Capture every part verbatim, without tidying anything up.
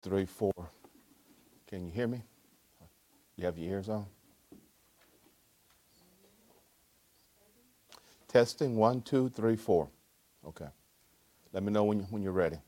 Three, four. Can you hear me? You have your ears on? Testing, one, two, three, four. Okay. Let me know when, you, when you're ready.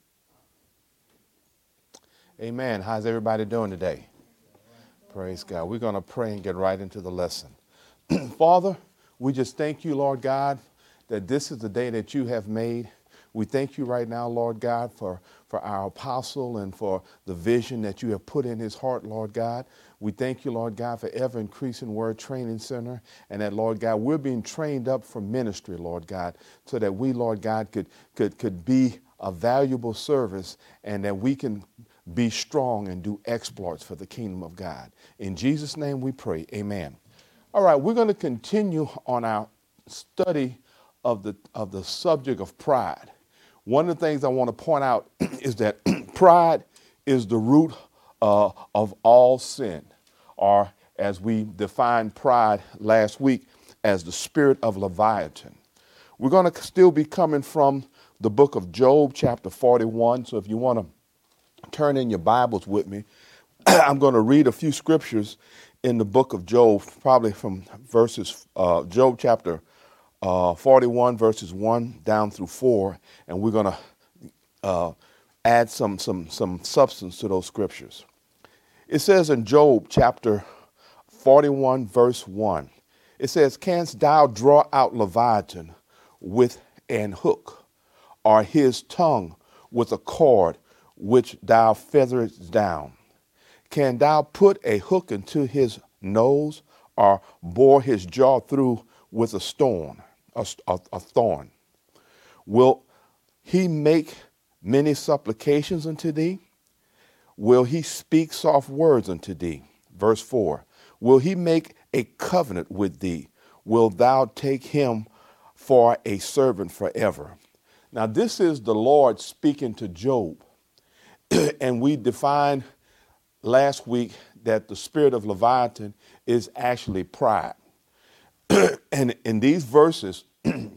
Amen. How's everybody doing today? Praise God. We're going to pray and get right into the lesson. Father, we just thank you, Lord God, that this is the day that you have made. We thank you right now, Lord God, for, for our apostle and for the vision that you have put in his heart, Lord God. We thank you, Lord God, for ever increasing Word Training Center, and that, Lord God, we're being trained up for ministry, Lord God, so that we, Lord God, could could could be a valuable service and that we can be strong and do exploits for the kingdom of God. In Jesus' name we pray, amen. All right, we're going to continue on our study of the of the subject of pride. One of the things I want to point out is that pride is the root uh, of all sin, or as we defined pride last week, as the spirit of Leviathan. We're going to still be coming from the book of Job, chapter forty-one. So if you want to turn in your Bibles with me, I'm going to read a few scriptures in the book of Job, probably from verses, uh, Job chapter uh, forty-one, verses one down through four, and we're going to uh, add some, some, some substance to those scriptures. It says in Job chapter forty-one, verse one, it says, "Canst thou draw out Leviathan with an hook, or his tongue with a cord which thou featherest down? Can thou put a hook into his nose, or bore his jaw through with a stone, a, a, a thorn? Will he make many supplications unto thee? Will he speak soft words unto thee?" Verse four, "Will he make a covenant with thee? Will thou take him for a servant forever?" Now, this is the Lord speaking to Job. And we defined last week that the spirit of Leviathan is actually pride. And in these verses,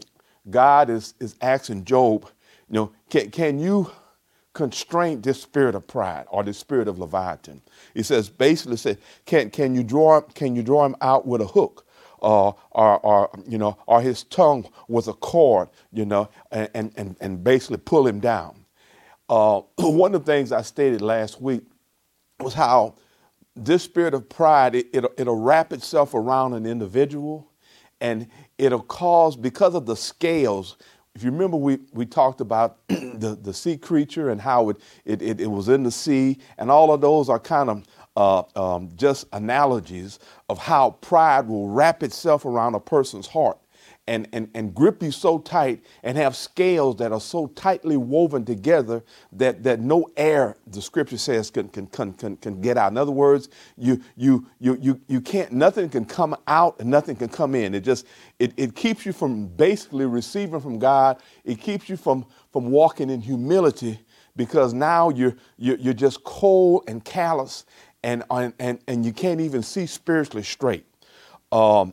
God is, is asking Job, you know, can, can you constrain this spirit of pride or this spirit of Leviathan? He says, basically said, can, can you draw, can you draw him out with a hook? Uh, or, or, you know, or his tongue with a cord, you know, and, and, and basically pull him down. Uh, one of the things I stated last week was how this spirit of pride, it, it'll, it'll wrap itself around an individual, and it'll cause, because of the scales. If you remember, we, we talked about the, the sea creature and how it, it, it, it was in the sea, and all of those are kind of uh, um, just analogies of how pride will wrap itself around a person's heart and, and, and grip you so tight and have scales that are so tightly woven together that, that no air, the scripture says, can, can, can, can, can get out. In other words, you, you, you, you, you can't, nothing can come out and nothing can come in. It just, it, it keeps you from basically receiving from God. It keeps you from, from walking in humility, because now you're, you're, you're just cold and callous, and, and, and you can't even see spiritually straight. Um,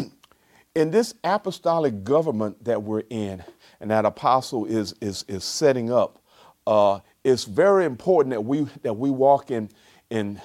In this apostolic government that we're in, and that apostle is is is setting up, uh, it's very important that we that we walk in in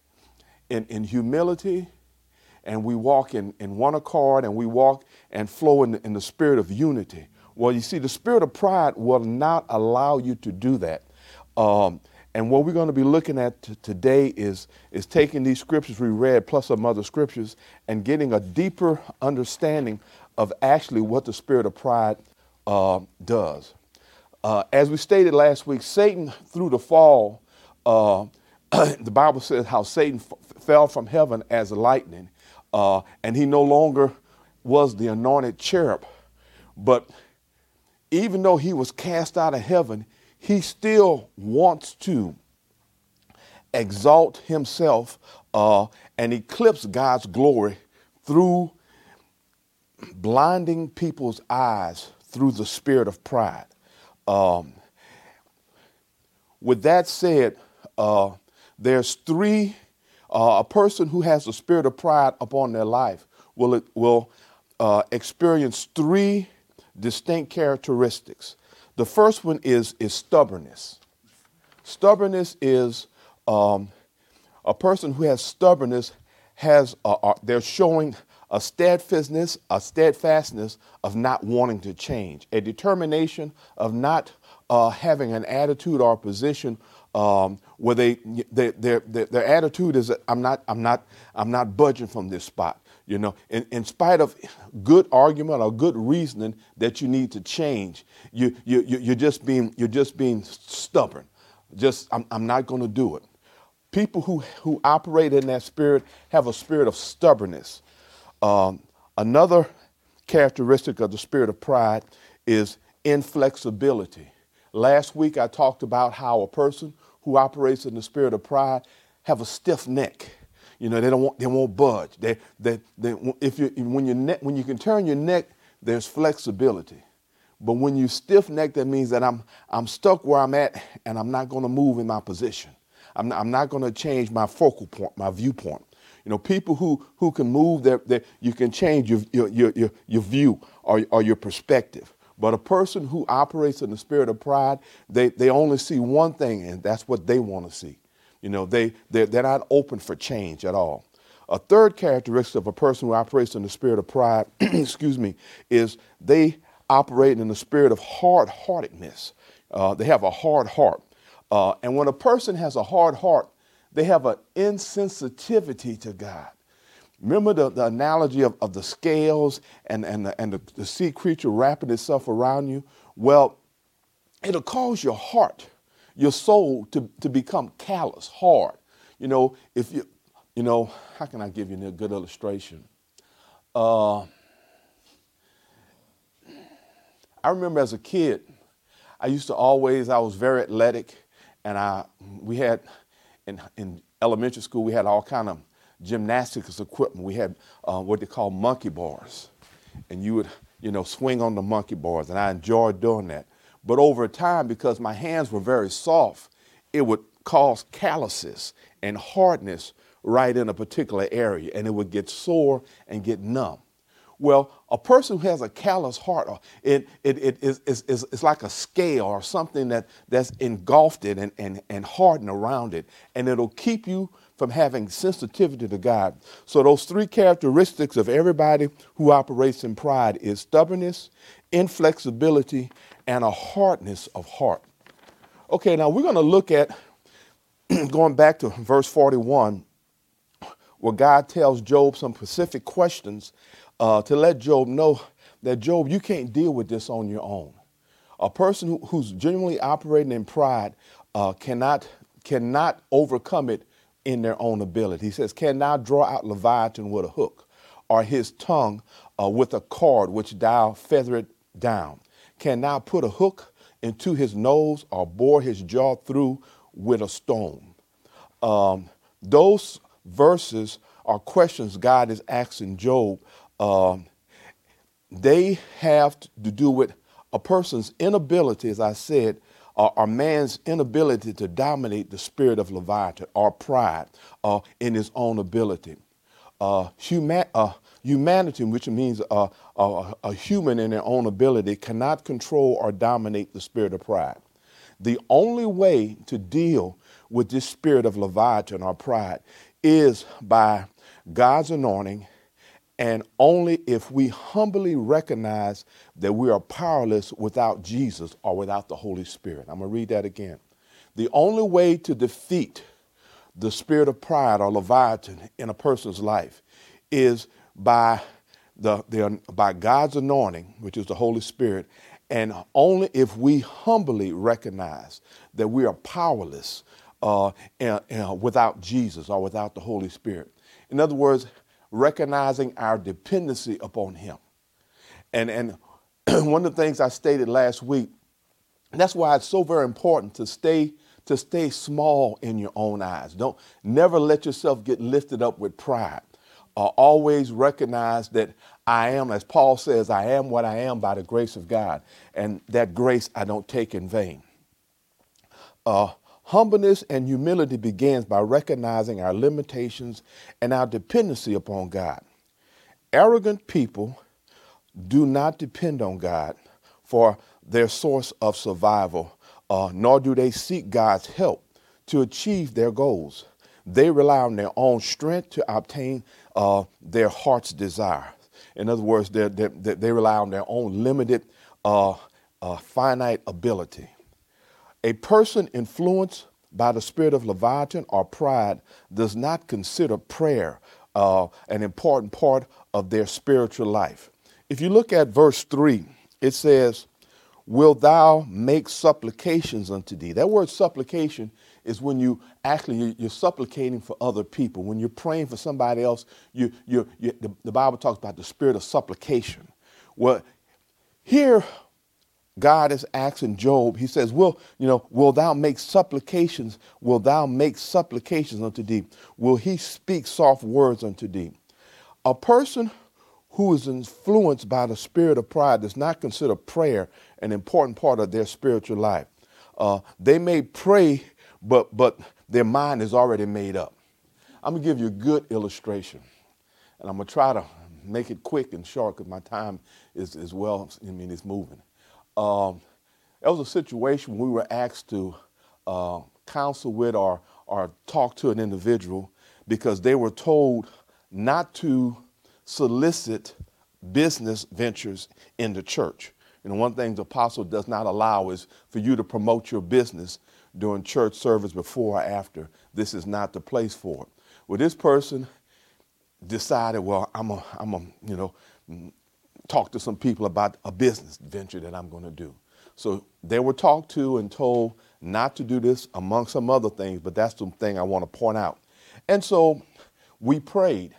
in, in humility, and we walk in, in one accord, and we walk and flow in the, in the spirit of unity. Well, you see, the spirit of pride will not allow you to do that. Um, And what we're going to be looking at t- today is, is taking these scriptures we read plus some other scriptures and getting a deeper understanding of actually what the spirit of pride uh, does. Uh, as we stated last week, Satan, through the fall, uh, the Bible says how Satan f- fell from heaven as lightning, uh, and he no longer was the anointed cherub. But even though he was cast out of heaven, he still wants to exalt himself uh, and eclipse God's glory through blinding people's eyes through the spirit of pride. Um, with that said, uh, there's three, uh, a person who has the spirit of pride upon their life will, will uh, experience three distinct characteristics. The first one is, is stubbornness. Stubbornness is Um, a person who has stubbornness has, a, a, they're showing a steadfastness, a steadfastness of not wanting to change, a determination of not uh, having an attitude or a position um, where they, they, their, their, their attitude is, that I'm not, I'm not, I'm not budging from this spot. You know, in, in spite of good argument or good reasoning that you need to change, you, you, you, you're just being, you're just being stubborn. Just, I'm, I'm not going to do it. People who, who operate in that spirit have a spirit of stubbornness. Um, another characteristic of the spirit of pride is inflexibility. Last week I talked about how a person who operates in the spirit of pride have a stiff neck. You know, they don't want, they won't budge. They, they, they, if you, when you ne- when you can turn your neck, there's flexibility. But when you stiff neck, that means that I'm, I'm stuck where I'm at and I'm not going to move in my position. I'm not, I'm not going to change my focal point, my viewpoint. You know, people who, who can move, their, their, you can change your, your, your, your, your view or, or your perspective. But a person who operates in the spirit of pride, they, they only see one thing, and that's what they want to see. You know, they, they're, they're not open for change at all. A third characteristic of a person who operates in the spirit of pride, excuse me, is they operate in the spirit of hard-heartedness. Uh, they have a hard heart. Uh, and when a person has a hard heart, they have an insensitivity to God. Remember the, the analogy of, of the scales and, and, the, and the, the sea creature wrapping itself around you? Well, it'll cause your heart, your soul to, to become callous, hard. You know, if you, you know, how can I give you a good illustration? Uh, I remember as a kid, I used to always, I was very athletic, and I, we had, in, in elementary school, we had all kind of gymnastics equipment. We had uh, what they call monkey bars, and you would, you know, swing on the monkey bars, and I enjoyed doing that. But over time, because my hands were very soft, it would cause calluses and hardness right in a particular area, and it would get sore and get numb. Well, a person who has a callous heart, it, it, it is, is, is, it's like a scale or something that, that's engulfed it and, and, and hardened around it, and it'll keep you from having sensitivity to God. So those three characteristics of everybody who operates in pride is stubbornness, inflexibility, and a hardness of heart. Okay, now we're going to look at, going back to verse forty-one, where God tells Job some specific questions uh, to let Job know that, Job, you can't deal with this on your own. A person who, who's genuinely operating in pride uh, cannot, cannot overcome it in their own ability. He says, can now draw out Leviathan with a hook, or his tongue uh, with a cord which thou featherest down. Can now put a hook into his nose, or bore his jaw through with a stone. Um, those verses are questions God is asking Job. Um, they have to do with a person's inability, as I said, or, or man's inability to dominate the spirit of Leviathan or pride uh, in his own ability. Uh, human, uh, humanity, which means uh, a, a human in their own ability, cannot control or dominate the spirit of pride. The only way to deal with this spirit of Leviathan or pride is by God's anointing, and only if we humbly recognize that we are powerless without Jesus or without the Holy Spirit. I'm going to read that again. The only way to defeat the spirit of pride or Leviathan in a person's life is by the, the by God's anointing, which is the Holy Spirit, and only if we humbly recognize that we are powerless uh, and, and without Jesus or without the Holy Spirit. In other words, recognizing our dependency upon him. And, and one of the things I stated last week, and that's why it's so very important to stay to stay small in your own eyes. Don't never let yourself get lifted up with pride. Uh, always recognize that I am, as Paul says, I am what I am by the grace of God. And that grace I don't take in vain. Uh, humbleness and humility begins by recognizing our limitations and our dependency upon God. Arrogant people do not depend on God for their source of survival, uh, nor do they seek God's help to achieve their goals. They rely on their own strength to obtain uh, their heart's desire. In other words, they they rely on their own limited, uh, uh, finite ability. A person influenced by the spirit of Leviathan or pride does not consider prayer uh, an important part of their spiritual life. If you look at verse three, it says, "Wilt thou make supplications unto thee?" That word supplication is when you actually, you're supplicating for other people. When you're praying for somebody else, you, you, you, the, the Bible talks about the spirit of supplication. Well, here God is asking Job, he says, will, you know, will thou make supplications? Will thou make supplications unto thee? Will he speak soft words unto thee? A person who is influenced by the spirit of pride does not consider prayer an important part of their spiritual life. Uh, they may pray, but but their mind is already made up. I'm going to give you a good illustration, and I'm going to try to make it quick and short because my time is, is well, I mean, it's moving. Um, there was a situation we were asked to uh, counsel with or, or talk to an individual because they were told not to solicit business ventures in the church. You know, one thing the apostle does not allow is for you to promote your business during church service before or after. This is not the place for it. Well, this person decided, well, I'm a, I'm a, you know, talk to some people about a business venture that I'm going to do. So they were talked to and told not to do this among some other things, but that's the thing I want to point out. And so we prayed.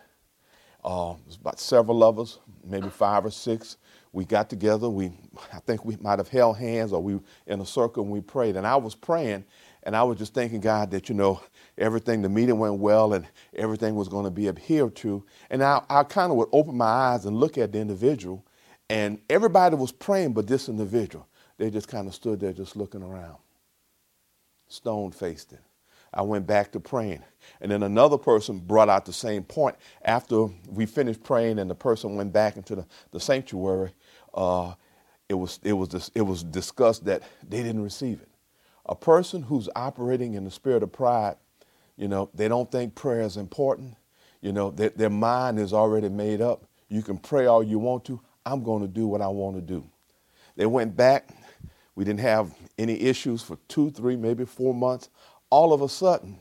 Uh, it was about several of us, maybe five or six. We got together. We, I think we might have held hands or we were in a circle and we prayed. And I was praying and I was just thanking God that, you know, everything, the meeting went well and everything was going to be adhered to. And I, I kind of would open my eyes and look at the individual and everybody was praying but this individual. They just kind of stood there just looking around, stone-faced it. I went back to praying. And then another person brought out the same point. After we finished praying and the person went back into the, the sanctuary, uh, it was it was it was discussed that they didn't receive it. A person who's operating in the spirit of pride, you know, they don't think prayer is important. You know, their, their mind is already made up. You can pray all you want to. I'm going to do what I want to do. They went back. We didn't have any issues for two, three, maybe four months. All of a sudden,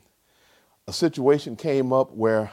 a situation came up where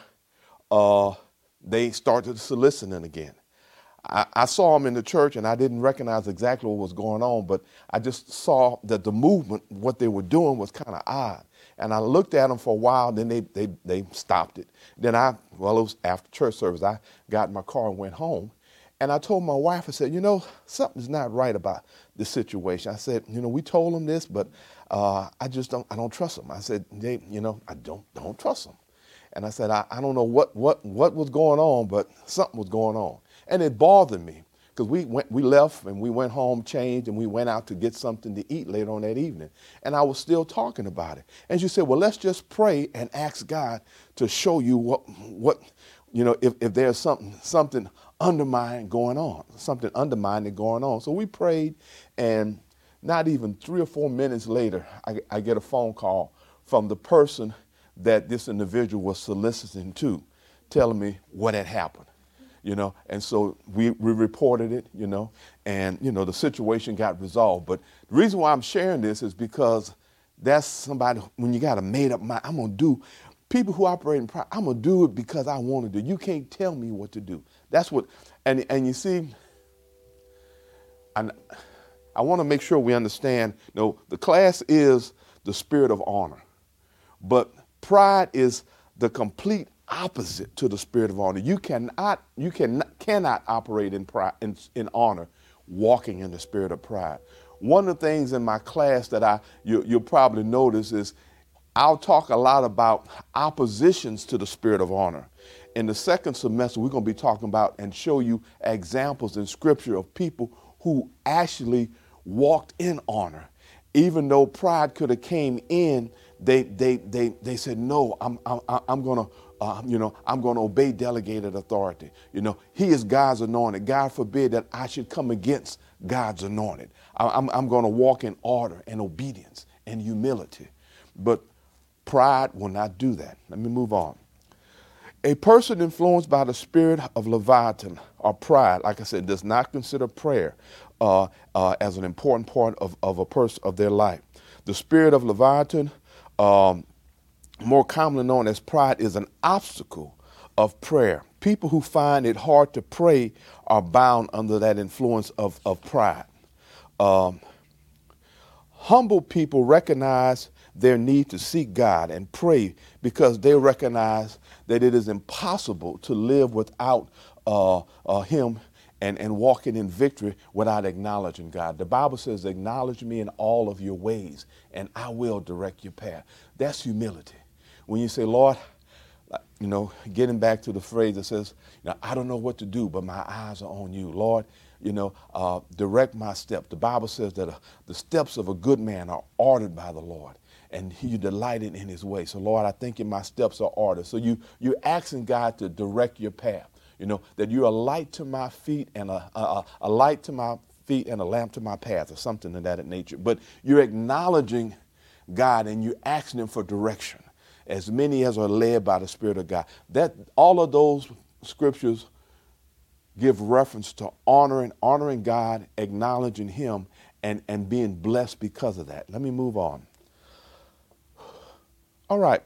uh, they started soliciting again. I, I saw them in the church, and I didn't recognize exactly what was going on, but I just saw that the movement, what they were doing was kind of odd. And I looked at them for a while, then they, they, they stopped it. Then I, well, it was after church service, I got in my car and went home. And I told my wife, I said, you know, something's not right about this situation. I said, you know, we told them this, but uh, I just don't, I don't trust them. I said, they, you know, I don't, don't trust them. And I said, I, I don't know what, what, what was going on, but something was going on. And it bothered me because we went, we left and we went home, changed, and we went out to get something to eat later on that evening. And I was still talking about it. And she said, well, let's just pray and ask God to show you what, what, you know, if, if there's something, something undermining going on, something undermining going on. So we prayed, and not even three or four minutes later, I, I get a phone call from the person that this individual was soliciting to, telling me what had happened, you know. And so we, we reported it, you know, and, you know, the situation got resolved. But the reason why I'm sharing this is because that's somebody, when you got a made up mind, I'm going to do, people who operate in pride, I'm going to do it because I want to do. You can't tell me what to do. That's what, and, and you see, I, I want to make sure we understand, you know, the class is the spirit of honor, but pride is the complete opposite to the spirit of honor. You cannot, you cannot, cannot operate in pride, in, in honor, walking in the spirit of pride. One of the things in my class that I, you, you'll probably notice is I'll talk a lot about oppositions to the spirit of honor. In the second semester, we're going to be talking about and show you examples in scripture of people who actually walked in honor. Even though pride could have came in, they they they they said, no, I'm I'm I'm going to uh, you know I'm going to obey delegated authority. You know, he is God's anointed. God forbid that I should come against God's anointed. I, I'm I'm going to walk in order and obedience and humility. But Pride will not do that. Let me move on. A person influenced by the spirit of Leviathan or pride, like I said, does not consider prayer uh, uh, as an important part of, of a person of their life. The spirit of Leviathan, um, more commonly known as pride, is an obstacle of prayer. People who find it hard to pray are bound under that influence of, of pride. Um, humble people recognize their need to seek God and pray because they recognize that it is impossible to live without uh, uh, Him and, and walking in victory without acknowledging God. The Bible says, acknowledge me in all of your ways and I will direct your path. That's humility. When you say, Lord, you know, getting back to the phrase that says, you know, I don't know what to do, but my eyes are on you. Lord, you know, uh, direct my steps. The Bible says that uh, the steps of a good man are ordered by the Lord, and you delighted in his way. So, Lord, I think my steps are ordered. So you, you're asking God to direct your path, you know, that you're a light to my feet and a, a, a light to my feet and a lamp to my path, or something of that nature. But you're acknowledging God and you're asking him for direction, as many as are led by the Spirit of God. That all of those scriptures give reference to honoring, honoring God, acknowledging him, and, and being blessed because of that. Let me move on. All right.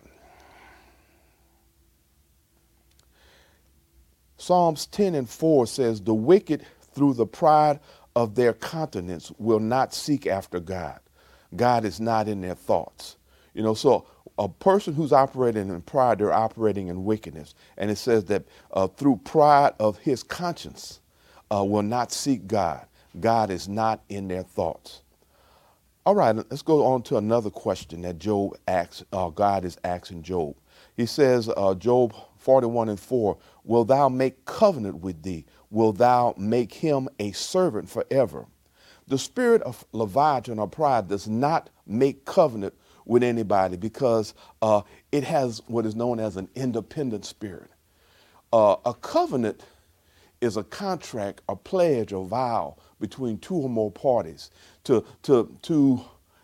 Psalms ten and four says, the wicked through the pride of their countenance will not seek after God. God is not in their thoughts. You know, so a person who's operating in pride, they're operating in wickedness. And it says that uh, through pride of his conscience uh, will not seek God. God is not in their thoughts. All right, let's go on to another question that Job asks, uh, God is asking Job. He says, uh, Job forty-one and four, will thou make covenant with thee? Will thou make him a servant forever? The spirit of Leviathan or pride does not make covenant with anybody because uh, it has what is known as an independent spirit. Uh, a covenant is a contract, a pledge, or vow between two or more parties to, to, to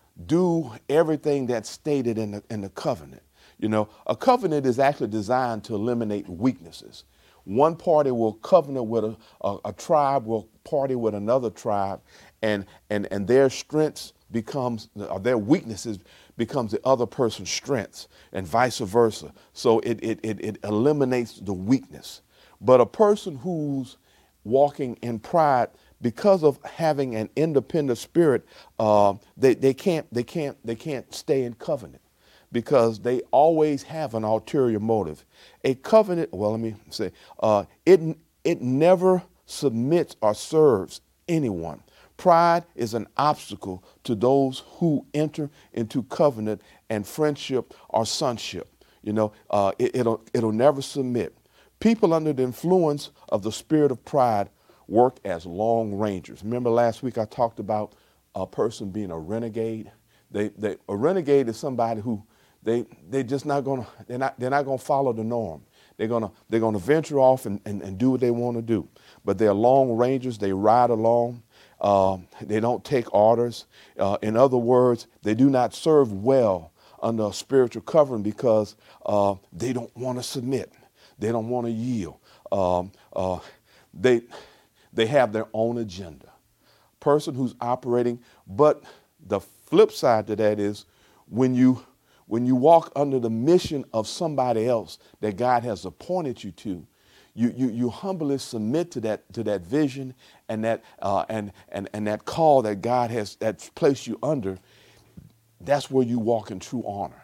do everything that's stated in the, in the covenant. You know, a covenant is actually designed to eliminate weaknesses. One party will covenant with a, a, a tribe, will party with another tribe, and, and, and their strengths becomes, or their weaknesses becomes the other person's strengths, and vice versa. So it, it, it, it eliminates the weakness. But a person who's walking in pride, because of having an independent spirit, uh, they, they can't they can't they can't stay in covenant because they always have an ulterior motive. A covenant, well, let me say, uh, it it never submits or serves anyone. Pride is an obstacle to those who enter into covenant and friendship or sonship. You know, uh, it, it'll it'll never submit. People under the influence of the spirit of pride work as long rangers. Remember last week I talked about a person being a renegade. They, they a renegade is somebody who they they just not gonna they're not they're not gonna follow the norm. They're gonna they're gonna venture off and, and, and do what they want to do. But they're long rangers. They ride along. Uh, they don't take orders. Uh, in other words, they do not serve well under a spiritual covering because uh, they don't want to submit. They don't want to yield. Um, uh, they they have their own agenda. Person who's operating, but the flip side to that is when you when you walk under the mission of somebody else that God has appointed you to, you you you humbly submit to that to that vision and that uh, and and and that call that God has that's placed you under. That's where you walk in true honor.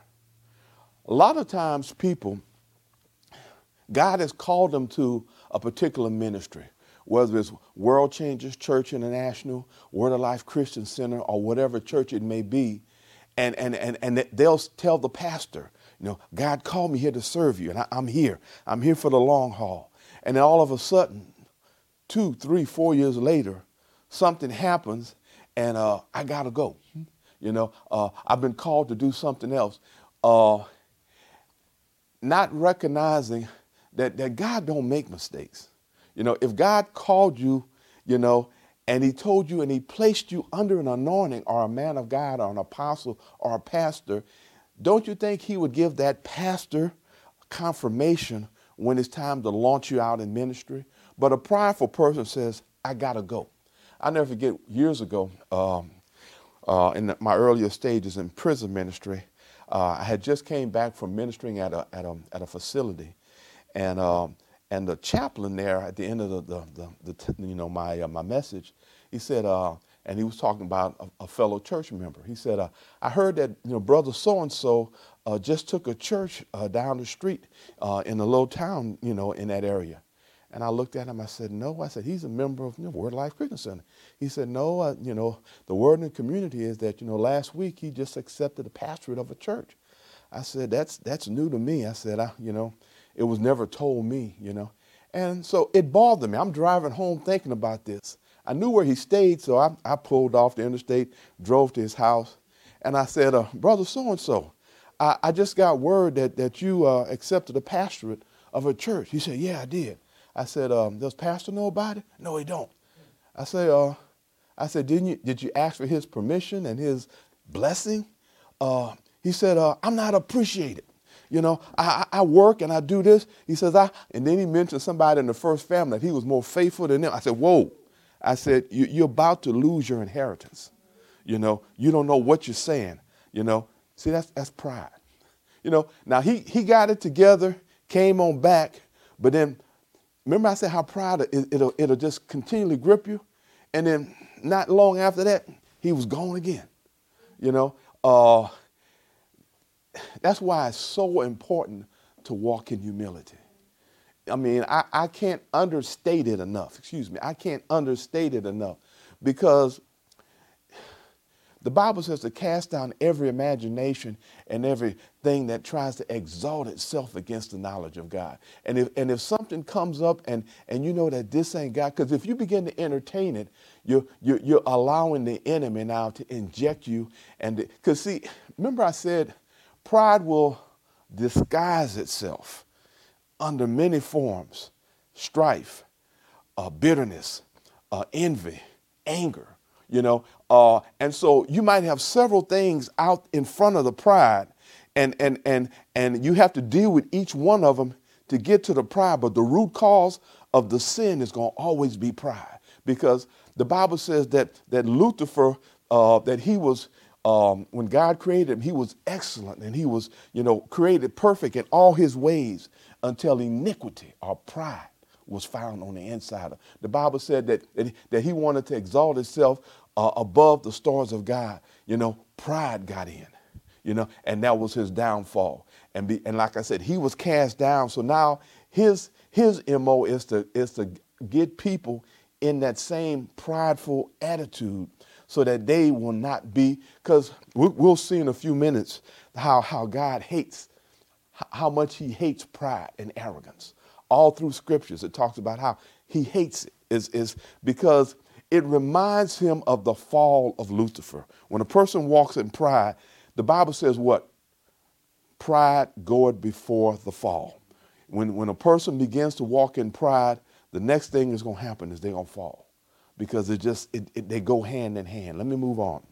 A lot of times people, God has called them to a particular ministry, whether it's World Changers Church International, Word of Life Christian Center, or whatever church it may be. And, and, and, and they'll tell the pastor, you know, God called me here to serve you, and I, I'm here. I'm here for the long haul. And then all of a sudden, two, three, four years later, something happens, and uh, I got to go. You know, uh, I've been called to do something else. Uh, not recognizing that, that God don't make mistakes. You know, if God called you, you know, and he told you and he placed you under an anointing or a man of God or an apostle or a pastor, don't you think he would give that pastor confirmation when it's time to launch you out in ministry? But a prideful person says, I got to go. I'll never forget years ago, um, uh, in my earlier stages in prison ministry, uh, I had just came back from ministering at a, at a, at a facility. And um, and the chaplain there at the end of the, the, the, the you know, my, uh, my message, he said, uh, and he was talking about a, a fellow church member. He said, uh, I heard that, you know, brother so-and-so uh, just took a church uh, down the street uh, in a little town, you know, in that area. And I looked at him, I said, no. I said, he's a member of, you know, Word Life Christian Center. He said, no, uh, you know, the word in the community is that, you know, last week he just accepted the pastorate of a church. I said, that's that's new to me. I said, I, you know, it was never told me, you know. And so it bothered me. I'm driving home thinking about this. I knew where he stayed, so I, I pulled off the interstate, drove to his house, and I said, uh, brother so-and-so, I, I just got word that, that you uh, accepted the pastorate of a church. He said, yeah, I did. I said, um, does pastor know about it? No, he don't. I said, uh, I said, didn't you, did you ask for his permission and his blessing? Uh, he said, uh, I'm not appreciated. You know, I, I work and I do this. He says, I, and then he mentioned somebody in the first family that he was more faithful than them. I said, whoa. I said, you, you're about to lose your inheritance. You know, you don't know what you're saying. You know, see, that's that's pride. You know, now he, he got it together, came on back, but then remember I said how pride, it, it'll, it'll just continually grip you. And then not long after that, he was gone again. You know, uh, that's why it's so important to walk in humility. I mean, I, I can't understate it enough. Excuse me. I can't understate it enough because the Bible says to cast down every imagination and everything that tries to exalt itself against the knowledge of God. And if and if something comes up and, and you know that this ain't God, because if you begin to entertain it, you're, you're, you're allowing the enemy now to inject you. And because, see, remember I said pride will disguise itself under many forms: strife, uh, bitterness, uh, envy, anger, you know. Uh, and so you might have several things out in front of the pride, and, and, and, and you have to deal with each one of them to get to the pride. But the root cause of the sin is going to always be pride, because the Bible says that, that Lucifer, uh, that he was, um, when God created him, he was excellent and he was, you know, created perfect in all his ways, until iniquity or pride was found on the inside of. The Bible said that, that, that he wanted to exalt himself uh, above the stars of God. You know, pride got in, you know, and that was his downfall. And be, and like I said, he was cast down. So now his his M O is to is to get people in that same prideful attitude so that they will not be, because we'll see in a few minutes how, how God hates how much he hates pride and arrogance. All through scriptures, it talks about how he hates it, is, is because it reminds him of the fall of Lucifer. When a person walks in pride, the Bible says what? Pride goeth before the fall. When, when a person begins to walk in pride, the next thing that's going to happen is they're going to fall, because it just it, it, they go hand in hand. Let me move on.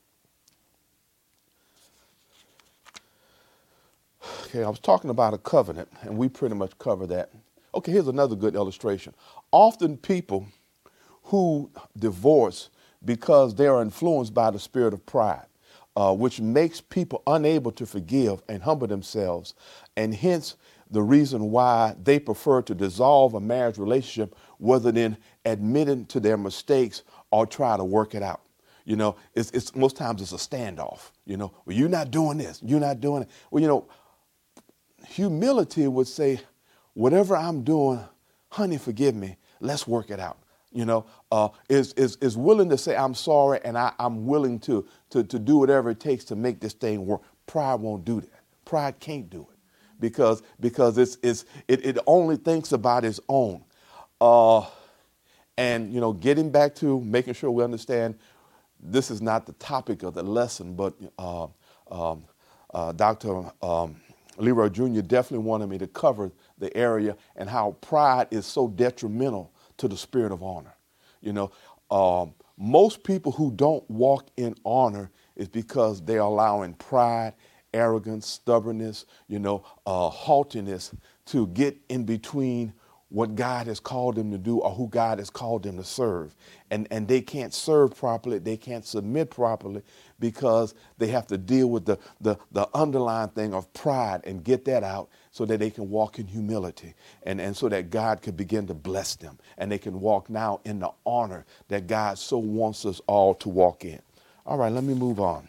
Okay, I was talking about a covenant, and we pretty much cover that. Okay, here's another good illustration. Often people who divorce because they are influenced by the spirit of pride, uh, which makes people unable to forgive and humble themselves, and hence the reason why they prefer to dissolve a marriage relationship rather than admitting to their mistakes or try to work it out. You know, it's, it's most times it's a standoff. You know, well, you're not doing this, you're not doing it. Well, you know, humility would say, whatever I'm doing, honey, forgive me. Let's work it out. You know, uh, is, is, is willing to say, I'm sorry, and I, I'm willing to, to, to do whatever it takes to make this thing work. Pride won't do that. Pride can't do it because, because it's, it's, it, it only thinks about its own. Uh, and, you know, getting back to making sure we understand this is not the topic of the lesson, but uh, um, uh, Doctor Um, Leroy Junior definitely wanted me to cover the area and how pride is so detrimental to the spirit of honor. You know, um, most people who don't walk in honor is because they're allowing pride arrogance, stubbornness, you know, uh, haughtiness to get in between what God has called them to do or who God has called them to serve. And, and they can't serve properly. They can't submit properly because they have to deal with the, the, the underlying thing of pride and get that out so that they can walk in humility and, and so that God could begin to bless them and they can walk now in the honor that God so wants us all to walk in. All right, let me move on.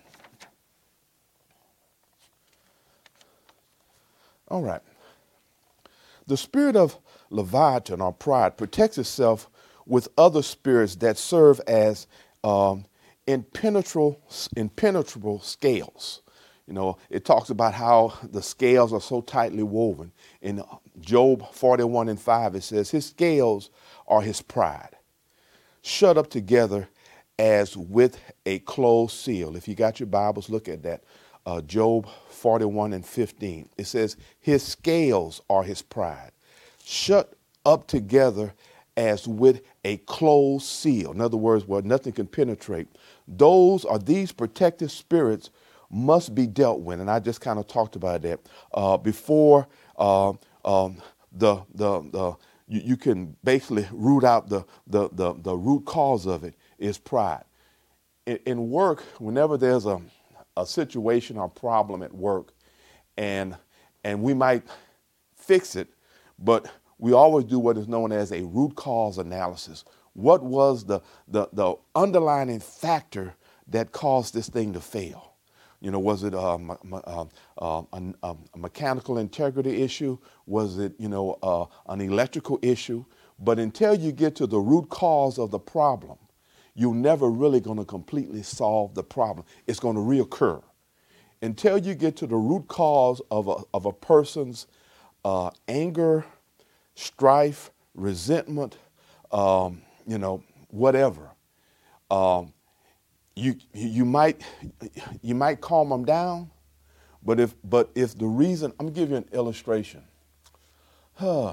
All right. The spirit of Leviathan or pride protects itself with other spirits that serve as um, impenetrable, impenetrable scales. You know, it talks about how the scales are so tightly woven. In Job forty-one and five, it says, his scales are his pride, shut up together as with a closed seal. If you got your Bibles, look at that. Uh, Job forty-one and fifteen. It says, his scales are his pride, shut up together as with a closed seal. In other words, where nothing can penetrate. Those or these protective spirits must be dealt with. And I just kind of talked about that uh, before uh, um, the, the, the you, you can basically root out the, the, the, the root cause of it is pride. In, in work, whenever there's a, a situation or problem at work and, and we might fix it, but we always do what is known as a root cause analysis. What was the, the, the underlying factor that caused this thing to fail? You know, was it a, a, a, a, a mechanical integrity issue? Was it, you know, uh, an electrical issue? But until you get to the root cause of the problem, you're never really going to completely solve the problem. It's going to reoccur. Until you get to the root cause of a, of a person's uh, anger, strife, resentment, um, you know, whatever. Um, you you might you might calm them down, but if but if the reason, I'm gonna give you an illustration. Uh,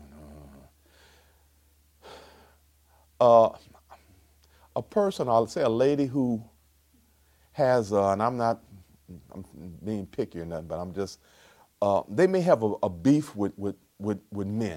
uh, a person, I'll say a lady who has, uh, and I'm not I'm being picky or nothing, but I'm just, uh, they may have a, a beef with, with with with men.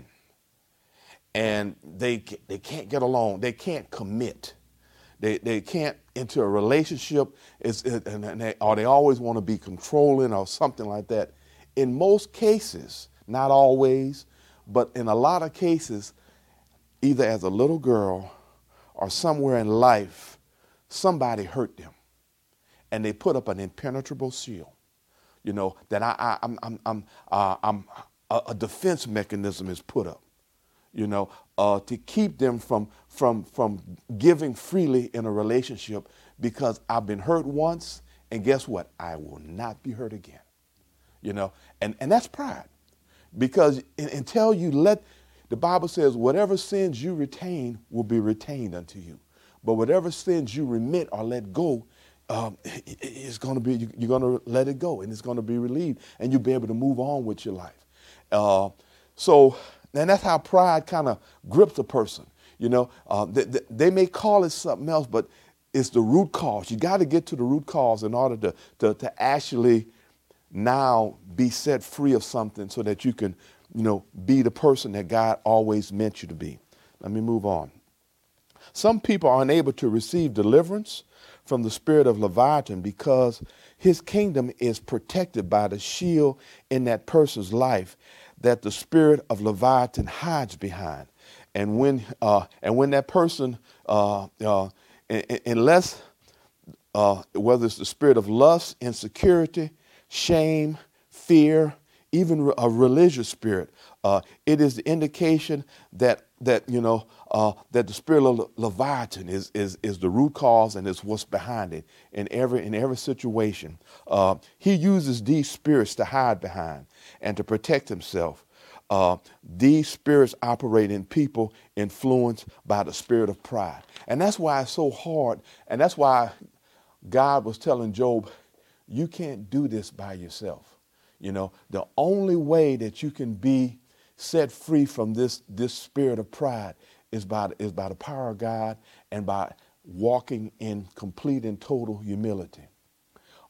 And they they can't get along. They can't commit. They they can't enter a relationship. It's, it, and they, or they always want to be controlling or something like that. In most cases, not always, but in a lot of cases, either as a little girl or somewhere in life, somebody hurt them, and they put up an impenetrable shield. You know that I, I I'm I'm I'm, uh, I'm a, a defense mechanism is put up. You know, uh, to keep them from, from, from giving freely in a relationship because I've been hurt once, and guess what? I will not be hurt again. You know, and, and that's pride. Because in, until you let, the Bible says, whatever sins you retain will be retained unto you. But whatever sins you remit or let go, um, it, it's going to be, you, you're going to let it go, and it's going to be relieved, and you'll be able to move on with your life. Uh, so, and that's how pride kind of grips a person. You know, uh, they, they may call it something else, but it's the root cause. You got to get to the root cause in order to, to, to actually now be set free of something so that you can, you know, be the person that God always meant you to be. Let me move on. Some people are unable to receive deliverance from the spirit of Leviathan because his kingdom is protected by the shield in that person's life that the spirit of Leviathan hides behind. And when uh, and when that person, uh, uh, unless, uh, whether it's the spirit of lust, insecurity, shame, fear, even a religious spirit, uh, it is the indication that that you know uh, that the spirit of Leviathan is is is the root cause and is what's behind it in every in every situation. Uh, he uses these spirits to hide behind and to protect himself. Uh, these spirits operate in people influenced by the spirit of pride, and that's why it's so hard. And that's why God was telling Job, "You can't do this by yourself." You know, the only way that you can be set free from this, this spirit of pride is by, is by the power of God and by walking in complete and total humility.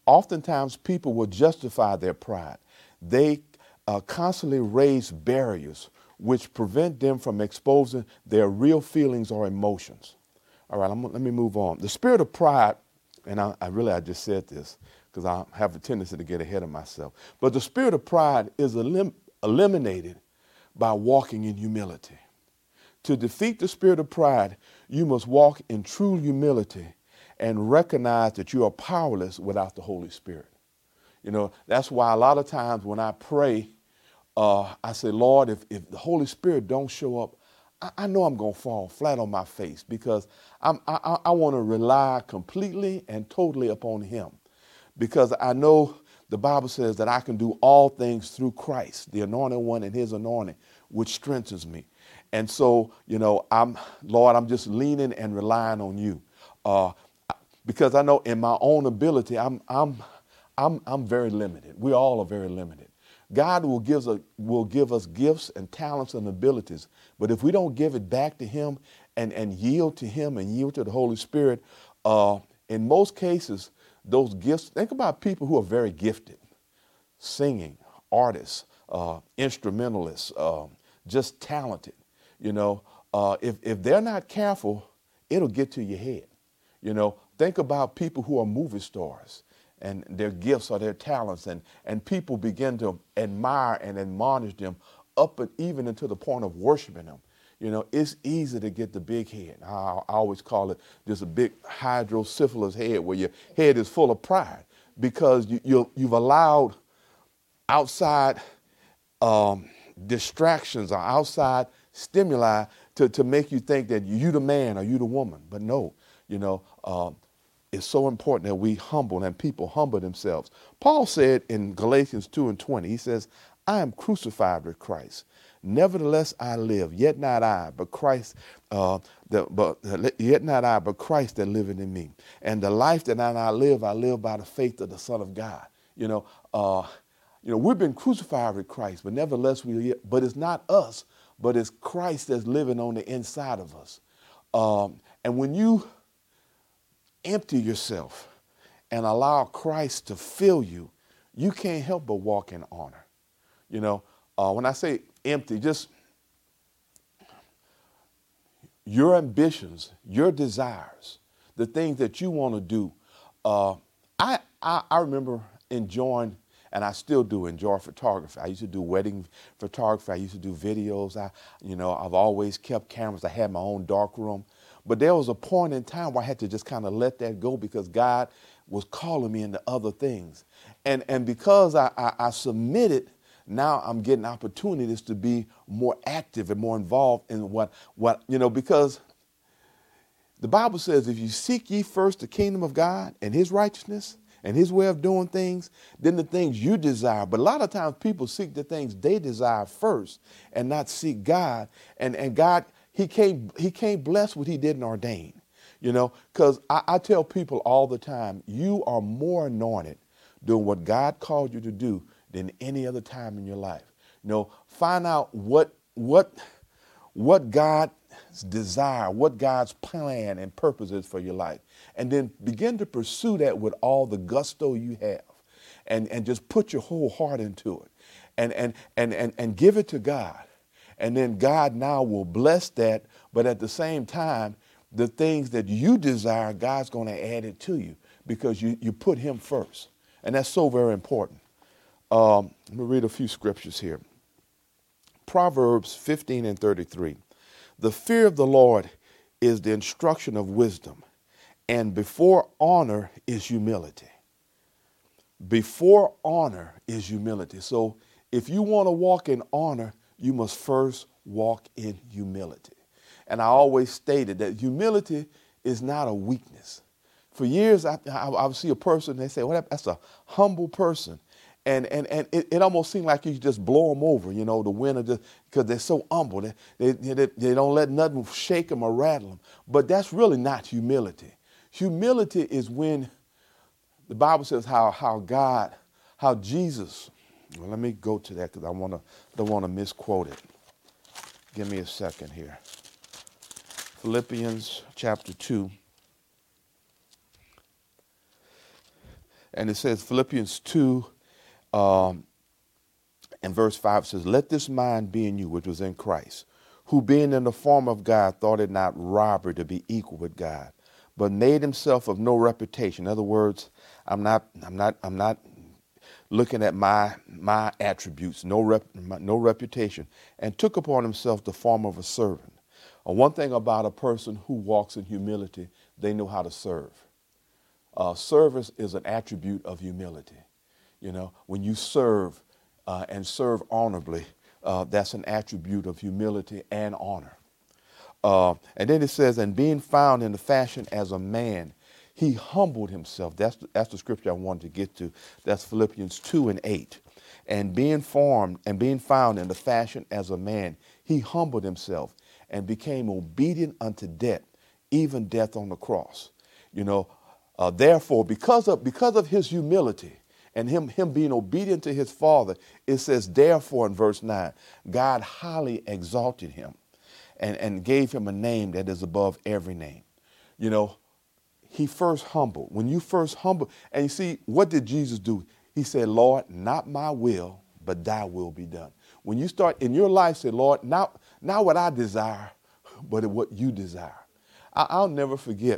oftentimes people will justify their pride. They uh, constantly raise barriers which prevent them from exposing their real feelings or emotions. All right, I'm, let me move on. The spirit of pride, and I, I really, I just said this because I have a tendency to get ahead of myself. But the spirit of pride is elim- eliminated by walking in humility. To defeat the spirit of pride, you must walk in true humility and recognize that you are powerless without the Holy Spirit. You know, that's why a lot of times when I pray, uh, I say, Lord, if, if the Holy Spirit don't show up, I, I know I'm going to fall flat on my face because I'm, I, I want to rely completely and totally upon him. Because I know the Bible says that I can do all things through Christ, the anointed one and his anointing, which strengthens me. And so, you know, I'm, Lord, I'm just leaning and relying on you. Uh, because I know in my own ability, I'm, I'm, I'm, I'm very limited. We all are very limited. God will give us, will give us gifts and talents and abilities. But if we don't give it back to him and, and yield to him and yield to the Holy Spirit, uh, in most cases, those gifts, think about people who are very gifted, singing, artists, uh, instrumentalists, uh, just talented. You know, uh, if, if they're not careful, it'll get to your head. You know, think about people who are movie stars and their gifts or their talents, and, and people begin to admire and admonish them up and even into the point of worshiping them. You know, it's easy to get the big head. I, I always call it just a big hydrocephalus head where your head is full of pride because you, you, you've allowed outside um, distractions or outside stimuli to, to make you think that you the man or you the woman. But no, you know, uh, it's so important that we humble and people humble themselves. Paul said in Galatians two and twenty, he says, I am crucified with Christ. Nevertheless, I live, yet not I, but Christ, uh, the, but uh, yet not I, but Christ that liveth in me. And the life that I now live, I live by the faith of the Son of God. You know, uh, you know, we've been crucified with Christ, but nevertheless we live. But it's not us, but it's Christ that's living on the inside of us. Um, and when you empty yourself and allow Christ to fill you, you can't help but walk in honor. You know, uh, when I say empty, just your ambitions, your desires, the things that you want to do. Uh, I, I I remember enjoying, and I still do enjoy photography. I used to do wedding photography. I used to do videos. I, you know, I've always kept cameras. I had my own dark room. But there was a point in time where I had to just kind of let that go because God was calling me into other things. And, and because I, I, I submitted, now I'm getting opportunities to be more active and more involved in what, what, you know, because the Bible says if you seek ye first the kingdom of God and his righteousness and his way of doing things, then the things you desire. But a lot of times people seek the things they desire first and not seek God. And, and God, he can't, he can't bless what he didn't ordain, you know, because I, I tell people all the time, you are more anointed doing what God called you to do than any other time in your life. You know, find out what, what, what God's desire, what God's plan and purpose is for your life. And then begin to pursue that with all the gusto you have and, and just put your whole heart into it and, and, and, and, and give it to God. And then God now will bless that. But at the same time, the things that you desire, God's going to add it to you because you, you put him first. And that's so very important. Um, let me read a few scriptures here. Proverbs fifteen and thirty-three. The fear of the Lord is the instruction of wisdom, and before honor is humility. Before honor is humility. So if you want to walk in honor, you must first walk in humility. And I always stated that humility is not a weakness. For years, I, I, I would see a person, they say, well, that's a humble person. And and and it, it almost seemed like you could just blow them over, you know, the wind of just, because they're so humble. They, they, they, they don't let nothing shake them or rattle them. But that's really not humility. Humility is when the Bible says how, how God, how Jesus, well, let me go to that because I wanna, don't want to misquote it. Give me a second here. Philippians chapter two. And it says, Philippians two um, and verse five says, let this mind be in you, which was in Christ, who being in the form of God thought it not robbery to be equal with God, but made himself of no reputation. In other words, I'm not, I'm not, I'm not looking at my my attributes, no rep, no reputation, and took upon himself the form of a servant. Uh, one thing about a person who walks in humility, they know how to serve. Uh, service is an attribute of humility. You know, when you serve uh, and serve honorably, uh, that's an attribute of humility and honor. Uh, and then it says, and being found in the fashion as a man, he humbled himself. That's the, that's the scripture I wanted to get to. That's Philippians two and eight. And being formed and being found in the fashion as a man, he humbled himself and became obedient unto death, even death on the cross. You know, uh, therefore, because of because of his humility and him him being obedient to his Father, it says, therefore, in verse nine, God highly exalted him and, and gave him a name that is above every name. You know, he first humbled. When you first humble, and you see, what did Jesus do? He said, Lord, not my will, but thy will be done. When you start in your life, say, Lord, not, not what I desire, but what you desire. I, I'll never forget,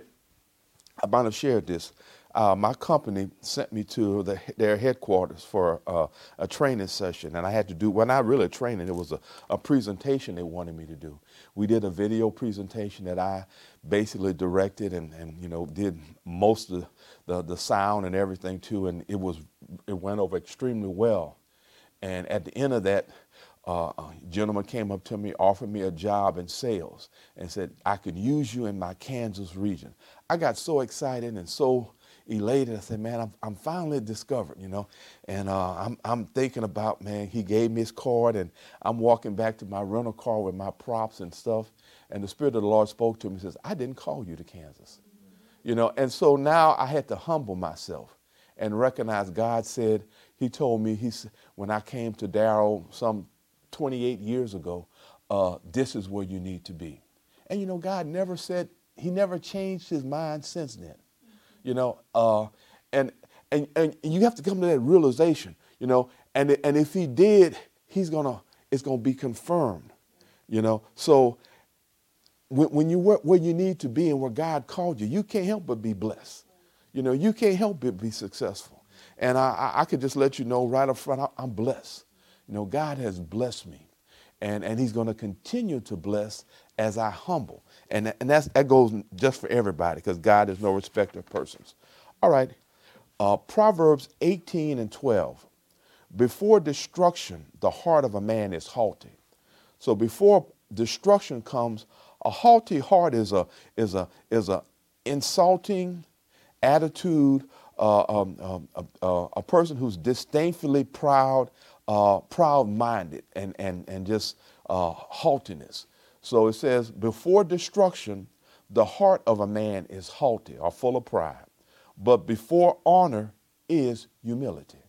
I might have shared this. Uh, my company sent me to the, their headquarters for uh, a training session, and I had to do, well, not really a training, it was a, a presentation they wanted me to do. We did a video presentation that I basically directed and, and you know, did most of the, the, the sound and everything too, and it was, it went over extremely well. And at the end of that, uh, a gentleman came up to me, offered me a job in sales, and said, I could use you in my Kansas region. I got so excited and so elated. I said, man, I'm, I'm finally discovered, you know, and uh, I'm, I'm thinking about, man, he gave me his card, and I'm walking back to my rental car with my props and stuff. And the Spirit of the Lord spoke to me and says, I didn't call you to Kansas, you know. And so now I had to humble myself and recognize God said, he told me, he said, when I came to Darrell some twenty-eight years ago, uh, this is where you need to be. And, you know, God never said, he never changed his mind since then. You know, uh, and, and and you have to come to that realization, you know, and and if he did, he's gonna, it's gonna be confirmed, you know. So when, when you work where you need to be and where God called you, you can't help but be blessed. You know, you can't help but be successful. And I, I, I could just let you know right up front, I, I'm blessed. You know, God has blessed me, and and he's gonna continue to bless as I humble. And, and that's, that goes just for everybody, because God is no respecter of persons. All right, uh, Proverbs eighteen and twelve. Before destruction, the heart of a man is haughty. So before destruction comes, a haughty heart is a is a is a insulting attitude, uh, um, um, uh, uh, a person who's disdainfully proud, uh, proud-minded, and and and just uh, haughtiness. So it says, before destruction, the heart of a man is haughty or full of pride, but before honor is humility.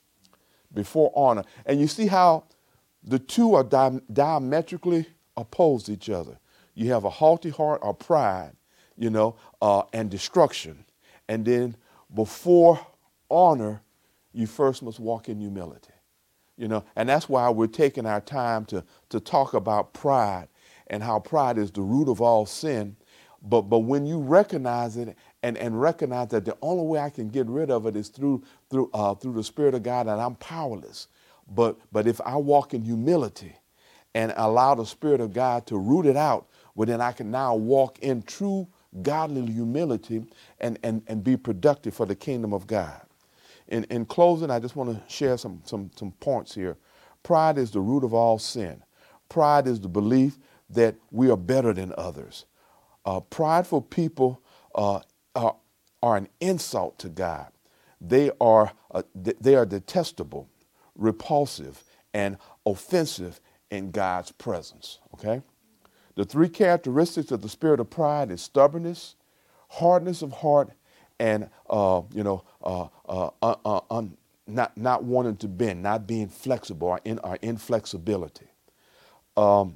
Before honor. And you see how the two are di- diametrically opposed to each other. You have a haughty heart or pride, you know, uh, and destruction. And then before honor, you first must walk in humility. You know, and that's why we're taking our time to, to talk about pride and how pride is the root of all sin. But but when you recognize it and, and recognize that the only way I can get rid of it is through through uh, through the Spirit of God, and I'm powerless. But but if I walk in humility and allow the Spirit of God to root it out, well, then I can now walk in true godly humility and, and, and be productive for the kingdom of God. In in closing, I just want to share some some some points here. Pride is the root of all sin. Pride is the belief that we are better than others. Uh, prideful people uh, are, are an insult to God. They are uh, they are detestable, repulsive, and offensive in God's presence. Okay, the three characteristics of the spirit of pride is stubbornness, hardness of heart, and uh, you know uh, uh, uh, uh, un, not not wanting to bend, not being flexible, or in our inflexibility. Um,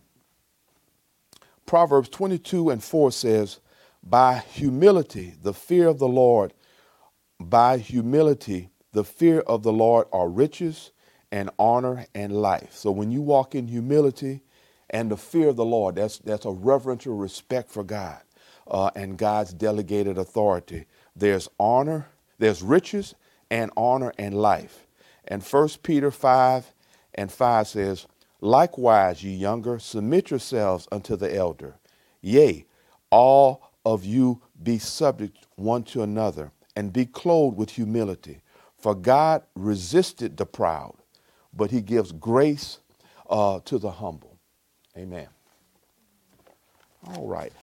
Proverbs twenty-two and four says, by humility, the fear of the Lord by humility, the fear of the Lord are riches and honor and life. So when you walk in humility and the fear of the Lord, that's that's a reverential respect for God uh, and God's delegated authority. There's honor, there's riches and honor and life. And First Peter five and five says, likewise, ye younger, submit yourselves unto the elder. Yea, all of you be subject one to another, and be clothed with humility. For God resisted the proud, but he gives grace uh, to the humble. Amen. All right.